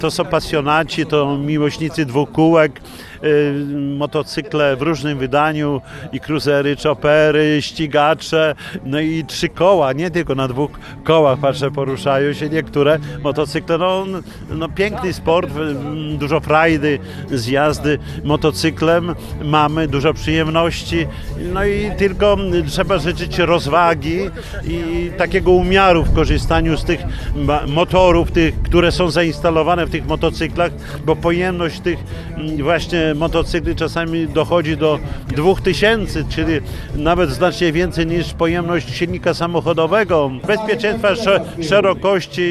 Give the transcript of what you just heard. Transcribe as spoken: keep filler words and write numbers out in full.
To są pasjonaci, to miłośnicy dwóch kółek, y, motocykle w różnym wydaniu, i cruisery, chopery, ścigacze, no i trzy koła, nie tylko na dwóch kołach, patrzę, poruszają się niektóre motocykle. No, no piękny sport, y, dużo frajdy z jazdy motocyklem, mamy dużo przyjemności, no i tylko trzeba życzyć rozwagi i takiego umiaru w korzystaniu z tych motorów, tych, które są zainstalowane w tych motocyklach, bo pojemność tych właśnie motocykli czasami dochodzi do dwóch tysięcy, czyli nawet znacznie więcej niż pojemność silnika samochodowego. Bezpieczeństwa, szerokości